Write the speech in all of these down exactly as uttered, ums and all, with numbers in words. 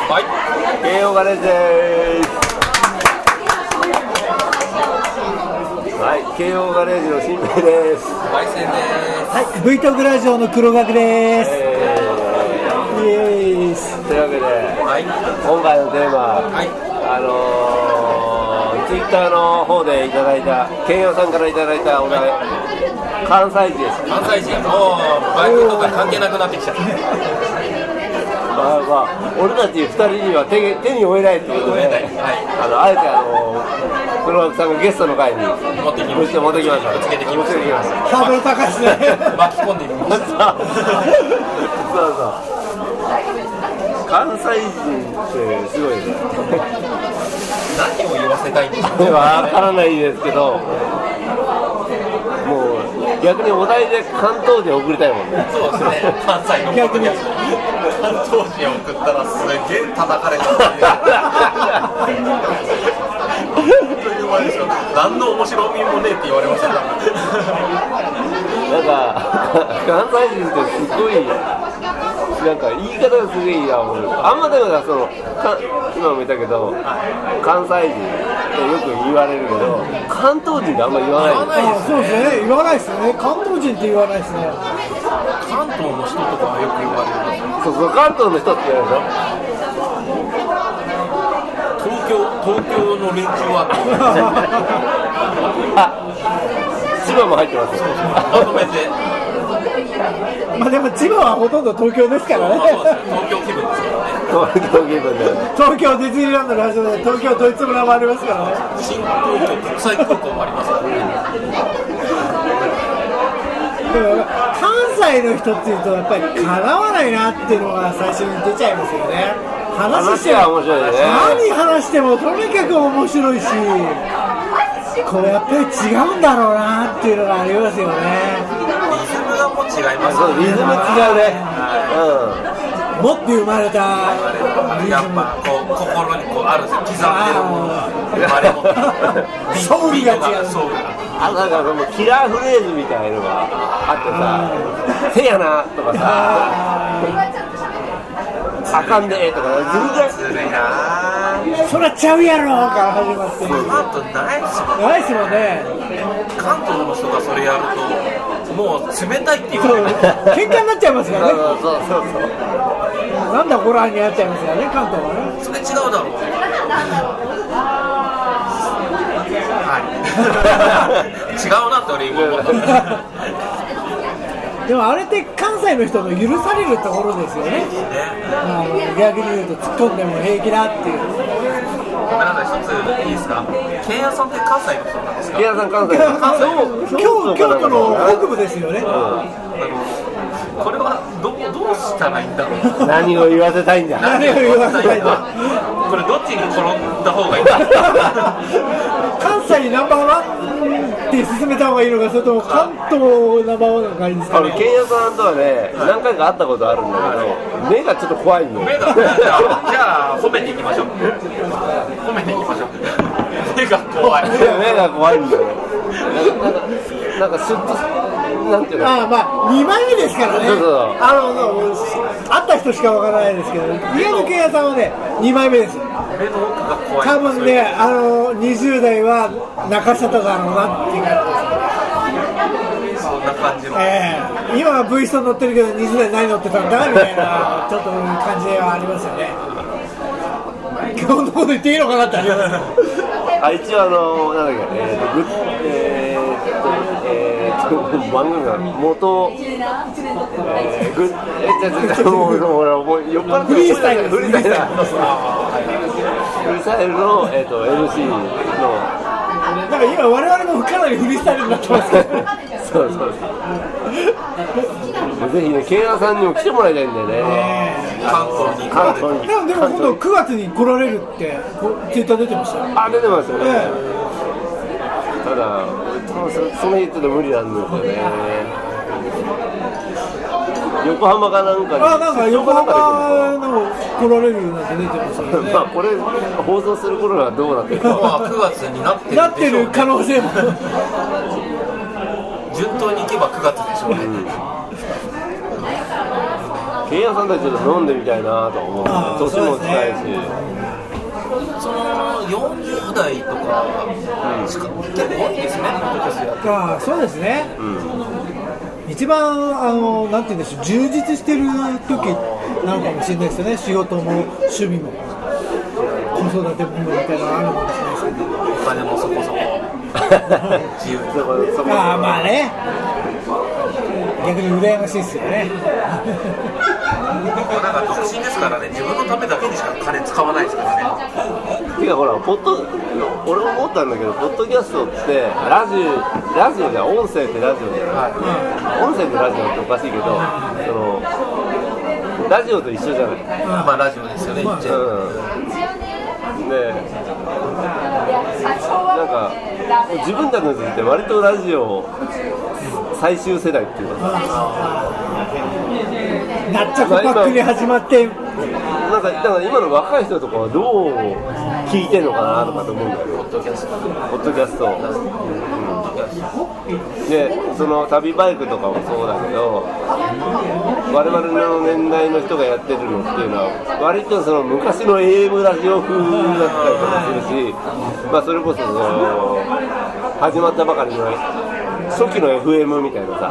はい、 慶応ガレージです。はい、慶応ガレージの新平です。 バイセンです。 はい、V トークラジオの黒学です。 えー、イエーイス。 というわけで、 はい、 今回のテーマ、はい、あのー、ツイッターの方でいただいた慶応さんからいただいたお題、関西人です。 関西人、もうバイクとか関係なくなってきちゃった。 まあまあ、俺たちふたりには 手, 手に負えないということで、はい、あのあえてあの黒枠さんがゲストの会に持ってきました。持ってきました。 ぶつけてきました。 ハードル高いですね。 巻き込んでみました。 そうそう。関西人ってすごいね。 何を言わせたいんですか。 わからないですけど、もう逆にお題で関東人送りたいもんね。 そうですね。関西の逆に関東人を送ったらすげえ叩かれた。何の面白みもねえって言われました。 なんか関西人ってすごいなんか言い方がすげえいいやもうあんまだからそのか今も言ったけど、はい、関西人ってよく言われるけど関東人ってあんま言わない。 言わないですね。そうですね。言わないですね。関東人って言わないですね。 関東の人とかはよく言われる。 そうそう関東の人って言われるでしょ。 東京東京の連中はあ千葉も入ってます。 まとめて。 まあでも千葉はほとんど東京ですからね。 そうです東京気分ですからね。 東京気分で。 東京ディズニーランドの場所で東京ドイツ村もありますからね。 新東京国際空港もありますからね。 関西の人っていうとやっぱりかなわないなっていうのが最初に出ちゃいますよね。話して話は面白いね。 何話してもとにかく面白いし、こうやっぱり違うんだろうなっていうのがありますよね。 リズムがもう違います。 そうリズム違うね。 うん。持って生まれたリズム。 やっぱこう心にこうあるんですよ。刻んでるものが生まれ持ってる。 ソウルが違う。 ソウルが。 あなんかそのキラーフレーズみたいのがあってさ、せやなとかさ。あかんでーとかずるいなー。 そらちゃうやろから始まってる。 関東ないっすもんね。 ないっすもんね。 関東の人がそれやるともう冷たいっていうか喧嘩になっちゃいますからね。 そうそうそうそう。 なんだこらになっちゃいますからね関東はね。 それ違うだろう。はい違うなって俺今思った。 でもあれって関西の人の許されるところですよね。あの逆に言うと突っ込んでも平気だっていう。 ごめんなさい、一ついいですか。慶応さんって関西の人なんですか。 慶応さん関西の人。京京都の北部ですよね。うん、 あのこれは ど, どうしたらいいんだろう。 何を言わせたいんだ。 何を言わせたいんだ。 これどっちに転んだ方がいいんだ。 関西ナンバーワンって進めた方がいいのか、それとも関東ナンバーワンの方がいいんですかね。 慶応さんとはね、何回か会ったことあるんだけど、目がちょっと怖いんだよ。 目がじゃあ褒めていきましょう。褒めていきましょう。目が怖い。 目が怖いんだよ。なんかなんかスッとなんていうの。 ああまあにまいめですからね。 そうそうあの会った人しかわからないですけど、家の慶応さんはねにまいめです。 目の奥が怖い。 多分ねあのにじゅう代は中里だろうなっていう感じです。 そんな感じの。 ええー、今は V スト乗ってるけどにじゅう代何乗ってたんだみたいなちょっと感じはありますよね。今日のこと言っていいのかなってありますあ一応あのなんだっけえーとグッえーとえーと番組が元えーグッえーちょっともうもう酔っ払ってフリースタイルフリースタイルフリースタイルのえーと エムシー のなんか今我々もかなりフリースタイルになってますけどそうそうぜひね慶応さんにも来てもらいたいんだよね。 関東に関東に。 でもでも今度くがつに来られるってツイッター出てましたよ。 あ出てますよね。 ええ、ただそ, その日ちょっと無理なんですよね。横浜かなんかに。 あなんか横浜の来られるなんて出てましたよね。 まあこれ放送する頃はどうなってるか。 くがつになってるでしょうね。 なってる可能性も。 順当にいけばくがつでしょうね。 うんケンヤさんたちちょっと飲んでみたいなと思う、年も近いし、 そのよんじゅう代とかしか、うん、結構多いですね、ポッドキャストやって。 ああ、そうですね、うん、一番あのなんて言うんでしょう、充実してる時なのかもしれないですよね。仕事も趣味も子育てもみたいなのがあるかもしれないですけど、 お金もそこそこ自由にそこああ、まあね、逆に羨ましいですよね。 なんか独身ですからね、自分のためだけにしか金使わないですからね。 てかほら、ポッド俺も思ったんだけど、ポッドキャストってラジオラジオじゃ音声ってラジオじゃない、はい、音声ってラジオっておかしいけど、そのラジオと一緒じゃない、 まあラジオですよね、言っちゃう、うんで、なんか自分たちの時って割とラジオ最終世代っていうか、 なっちゃこばっくり始まって、 なんかだから今の若い人とかはどう聞いてるのかなとかと思うんだよね。 ポッドキャスト、 ポッドキャスト、うん、でその旅バイクとかもそうだけど、我々の年代の人がやってるのっていうのは割とその昔の エーエム ラジオ風だったりとかするし、まあそれこそその始まったばかりの初期の エフエム みたいなさ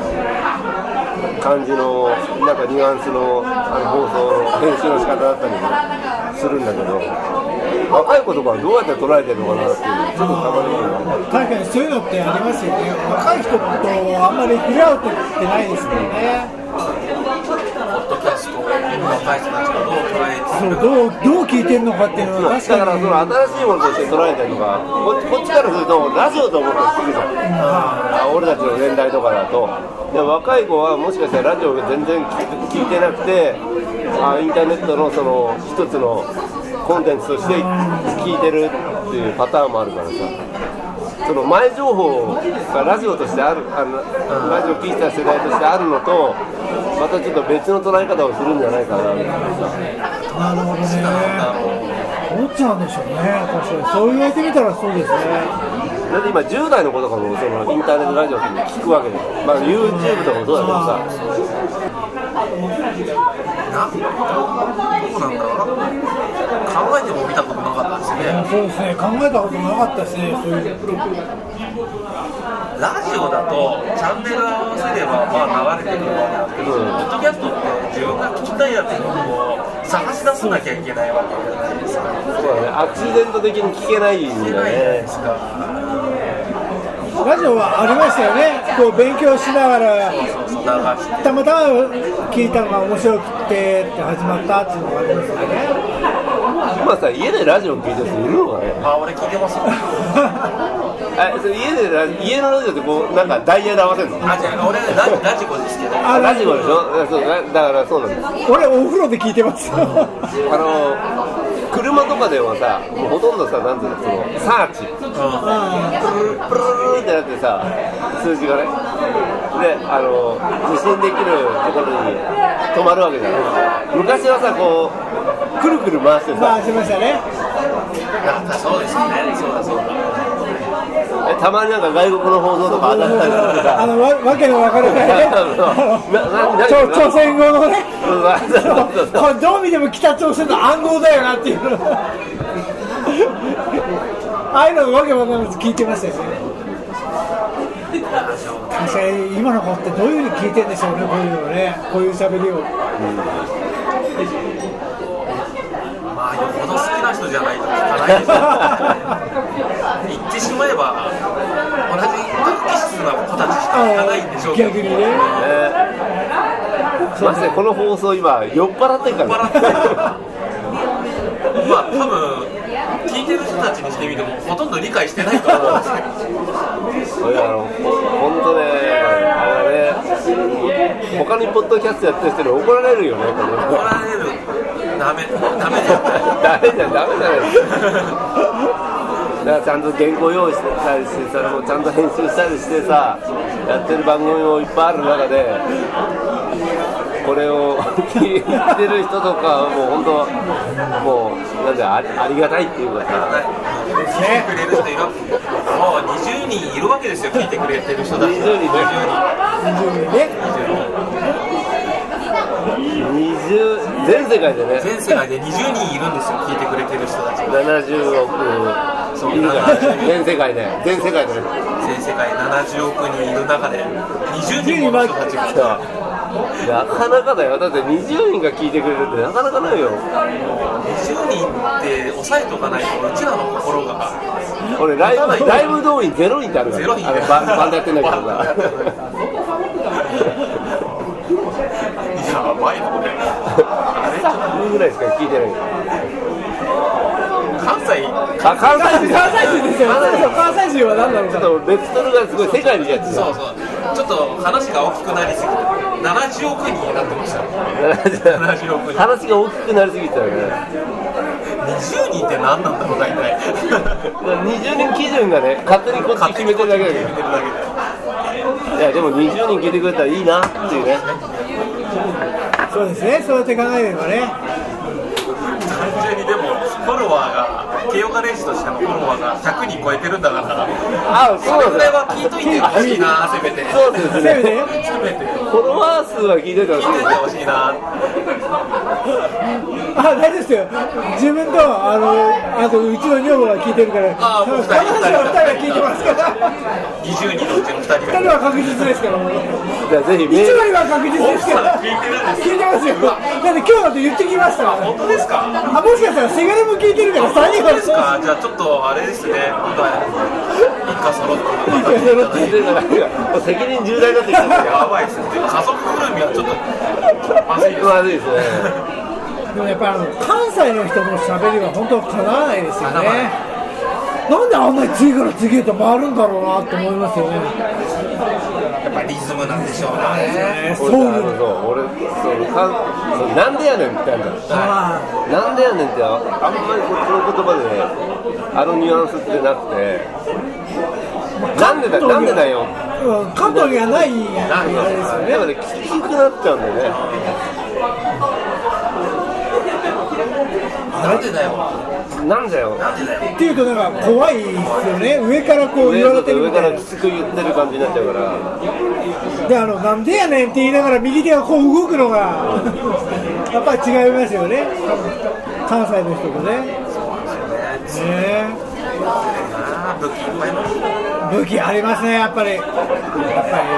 感じのなんかニュアンスのあの放送の編集の仕方だったりもするんだけど、若い子とかはどうやって捉えてるのかなっていうちょっとたまに確かにそういうのってありますよね。若い人とあんまり触れ合うってないですもんね。 ポッドキャストを若い人たちがどう捉えてるどうどう聞いてるのかっていうのは確かに、 だからその新しいものとして捉えてるのが こ, こっちからするとラジオと思って聞くじゃん、うん、俺たちの年代とかだと。で若い子はもしかしたらラジオが全然聞いてなくて、あインターネットのその一つのコンテンツとして聞いてるっていうパターンもあるからさ、その前情報がラジオとしてある、あのラジオ聞いた世代としてあるのとまたちょっと別の捉え方をするんじゃないかなみたいなさ。 なるほどね。どっちなんでしょうね。確かにそう言われてみたらそうですね。 だって今じゅう代の子とかもそのインターネットラジオって聞くわけで、まあ YouTube とかもそうだけどさ。 などうなんだろうな、考えても見たことなかったですね。 そうですね、考えたことなかったですね。そういうラジオだとチャンネル合わせればまあ流れてくるわけなんですけど、ポッドキャストって自分が聞きたいやつを探し出さなきゃいけないわけじゃないですか。 そうだね、アクシデント的に聞けないんだね。 ラジオはありましたよね。こう勉強しながらたまたま聞いたのが面白くてって始まったっていうのがありますよね。 今さ家でラジオ聞いてる人いるのかね。 あ、俺聞いてますよ。 あ、それ家で家のラジオってこうなんかダイヤで合わせるの？ あ、じゃあ俺ラジコですけど。 あ、ラジコでしょ。そうだからそうなんです。 俺お風呂で聞いてますよ。あの車とかではさ、もうほとんどさ、なんていうの、そのサーチ、プルルプルルってなってさ、数字がね、で、あの受信できるところに止まるわけじゃない。昔はさ、こうくるくる回してさ、 回しましたね。 そうですね、そうだそうだ。 えたまになんか外国の放送とか当たったりとか、 あのわわけのわからないね。朝鮮語のね。これどう見ても北朝鮮の暗号だよなっていうの。ああいうのわけわからない聞いてましたよね。確かに今の子ってどういう風に聞いてるんでしょうね、こういうのね、こういう喋りを。うん、 まあよほど好きな人じゃないと聞かないでしょ。言ってしまえば同じ学気質な子たちしか聞かないんでしょうけど。 逆にね。 えー、まさにこの放送今酔っ払ってるから、ね。酔っ払ってる。 まあ多分聞いてる人たちにしてみてもほとんど理解してないと思うんですけど。 いや、あの本当ね、あれね、他にポッドキャストやってる人に怒られるよね。怒られる。ダメ、ダメじゃん。 ダメじゃん、ダメじゃない。だからちゃんと原稿用意してたりして、それもちゃんと編集したりしてさ、やってる番組もいっぱいある中で、これを聞いてる人とかもう本当もうなんであ り, ありがたいっていうかさ、 聞いてくれる人いる、もうにじゅうにんいるわけですよ、聞いてくれてる人たち。にじゅうにん、にじゅうにん、にじゅうにんね。 にじゅう全世界でね全世界でにじゅうにんいるんですよ、聞いてくれてる人たちななじゅうおくいるから全世界で全世界で全世界ななじゅうおくにんいる中でにじゅうにんもの人たちがなかなかだよ。だってにじゅうにんが聞いてくれるってなかなかないよ。 にじゅうにんって抑えとかないとうちらの心が俺ライブライブ動員ゼロにんってあるから、ね、 ゼロにんあれバンバンドやってんだけどさやばいなこれ半分ぐらいしか聞いてない。 関西あ関西人関西人ですよ。関西人は何だろうか。 ちょっとベクトルがすごい世界にやつそうそうちょっと話が大きくなりすぎてななじゅうおくにんになってましたななじゅうおくにん話が大きくなりすぎたよね。 にじゅうにんって何なんだろう大体にじゅうにん基準がね勝手にこっち決めてるだけだけど、いやでもにじゅうにん聞いてくれたらいいなっていうね。 そうですね、そうやって考えればね。 単純にでもフォロワーが慶応ガレージとしてのフォロワーがひゃくにん超えてるんだからああそうそれは聞いといてほしいなせめてそうですねせめてせめてフォロワー数は聞いててほしい聞いといてほしいなあ、大丈夫ですよ。自分とあのあとうちの女房が聞いてるから、 あもう彼女はふたりが聞いてますからにじゅうにんのうちのふたりふたりは確実ですからじゃあぜひメいちール割は確実ですから聞いてるんです聞いてますよ。だって今日だって言ってきましたから。 本当ですかあ、もしかしたらせがれも聞いてるからさんにんは本当ですかじゃあちょっとあれですね今度は一家揃って責任重大になってきたんだよ。 やばいですね家族ぐるみはちょっとまずいですまずいですね。 でもやっぱりあの関西の人の喋りは本当かなわないですよね。なんであんなに次から次へと回るんだろうなと思いますよね。 やっぱりリズムなんでしょうねそう俺あのそう俺そうかんそうなんでやねんってあるじゃん。 あなんでやねんってあんまりこっちの言葉でねあのニュアンスってなくてなんでだなんでだようん、関東にはないあれですよね。 だからね聞きにくくなっちゃうんだよね。 なんでだよなんだよなんでだよっていうとなんか怖いですよね。上からこう言われてる上みたいなからきつく言ってる感じになっちゃうからで、あのなんでやねんって言いながら右手がこう動くのがやっぱり違いますよね。関西の人とね。ねあー武器いっぱいの武器ありますね、やっぱり。やっぱり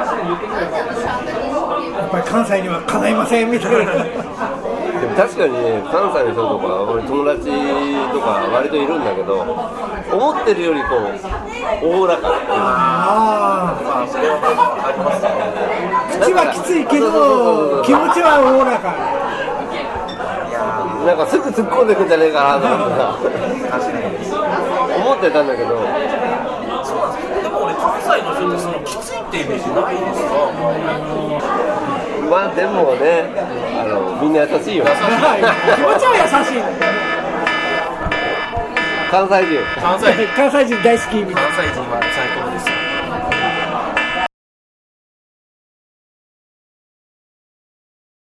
やっぱり関西にはかないませんみたいな。 でも確かにね関西の人とか俺友達とか割といるんだけど思ってるよりこうおおらかあまあそれはありますよあ、口はきついけど気持ちはおおらか。 なんかすぐ突っ込んでくんじゃねえかなと思ってさ確かに思ってたんだけどそうなんですでも俺関西の人ってそのきついってイメージないですかまあでもねあのみんな優しいよ気持ちは優しい。 関西人関西人関西人大好きみたい関西人は